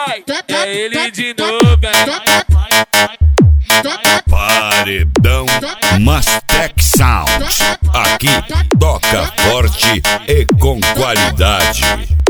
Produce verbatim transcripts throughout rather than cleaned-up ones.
vai, é ele de novo, hein? Paredão Mastec Sound. Aqui toca forte e com qualidade.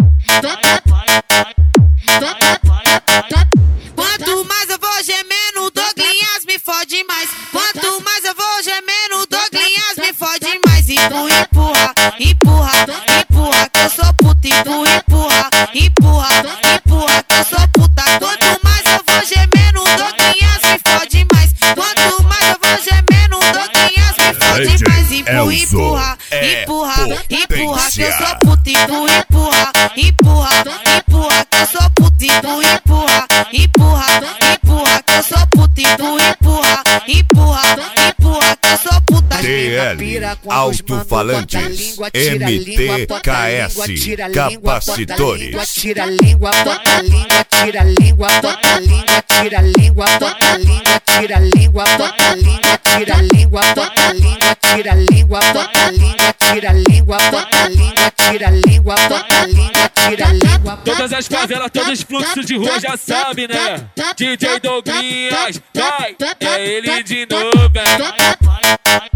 Quanto mais eu vou gemendo, o Douglinhas me fode mais. Quanto mais eu vou gemendo, o Douglinhas me fode mais. Empurra, empurra, empurra, empurra, que eu sou puta. Empurra, empurra, empurra, empurra, que eu sou puta. Quanto mais eu vou gemendo, o Douglinhas me fode mais. Quanto mais eu vou gemendo, o Douglinhas me fode mais. Empurra, empurra, empurra, empurra, que eu sou puta. Empurra, empurra, empurra, empurra, que eu sou puta. Empurra, empurra, empurra, empurra, que eu sou puta. Empurra, empurra, empurra, empurra, que eu sou puta. T L Alto-Falantes, M T K S Capacitores. Tira a língua, bota a língua, tira a língua, bota a língua, tira a língua, bota a língua, tira a língua, bota a língua, tira a língua, bota a língua, tira a língua, bota a língua, tira a língua, bota a língua, tira a língua, bota a língua, tira a língua. Todas as favelas, todos os fluxos de rua já sabem, né? D J Douglinhas, vai, é ele de novo, hein?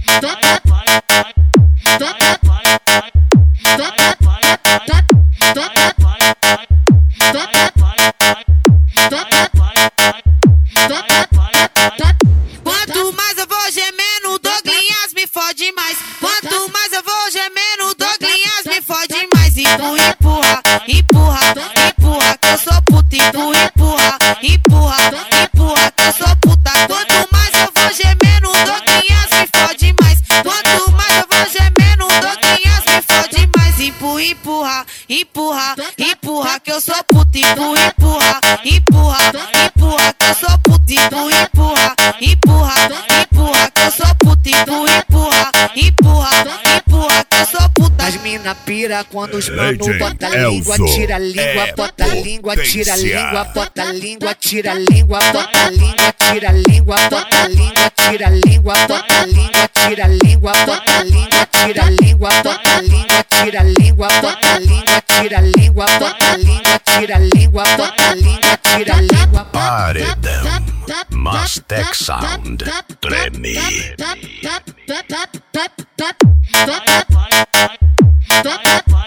Quanto mais eu vou gemendo, o Douglinhas me fode mais. Quanto mais eu vou gemendo, o Douglinhas me fode mais. Empurra, empurra, empurra, empurra, que eu sou puta. Empurra, empurra, empurra, empurra, que eu sou puta. Quanto mais eu vou gemendo, o Douglinhas me fode mais. Quanto mais eu vou gemendo, o Douglinhas me fode mais. Empurra, empurra, empurra, empurra, que eu sou puta. Empurra, empurra, empurra, empurra, que eu sou puta. Empurra, empurra, empurra, empurra, que eu sou puta. Empurra, empurra, empurra, empurra, que eu sou puta. As mina pira quando os mano bota a língua, tira a língua, bota a língua, tira a língua, bota a língua, tira a língua, bota a língua, tira a língua, bota a língua, tira a língua, bota a língua, tira a língua, bota a língua, tira a língua, bota a língua, tira a língua, bota a língua, tira a língua, bota a língua, tira a língua, bota a língua, tira a língua. Paredão Mastec Sound. Treme.